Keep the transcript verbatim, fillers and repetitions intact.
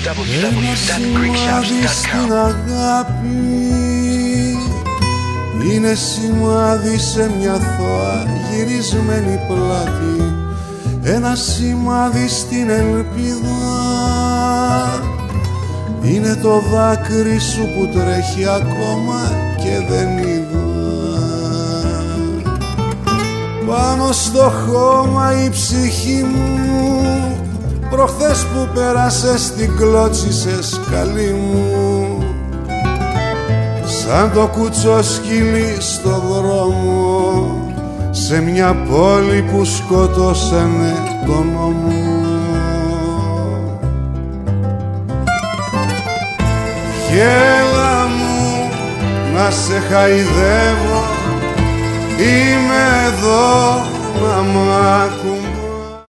σημάδι στην αγάπη είναι σημάδι σε μια θωά γυρισμένη πλάτη. Ένα σημάδι στην ελπίδα είναι το δάκρυ σου που τρέχει ακόμα και δεν είδα. Πάνω στο χώμα η ψυχή μου προχθές που πέρασες την κλώτσισες καλή μου, σαν το κουτσό σκυλί στο δρόμο σε μια πόλη που σκότωσανε τον νόμο. Γέλα μου να σε χαϊδεύω, είμαι εδώ να μ'